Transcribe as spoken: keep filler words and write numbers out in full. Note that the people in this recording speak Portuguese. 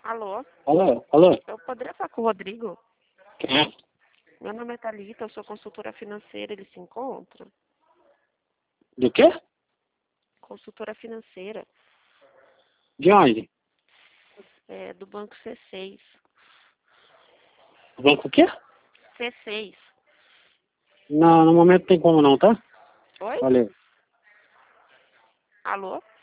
Alô? Alô? Alô? Eu poderia falar com o Rodrigo? Quem é? Meu nome é Thalita, eu sou consultora financeira, ele se encontra? Do quê? Consultora financeira, De onde? é, do Banco C seis. Banco o quê? C seis. Não, no momento não tem como não, tá? Oi? Valeu. Alô?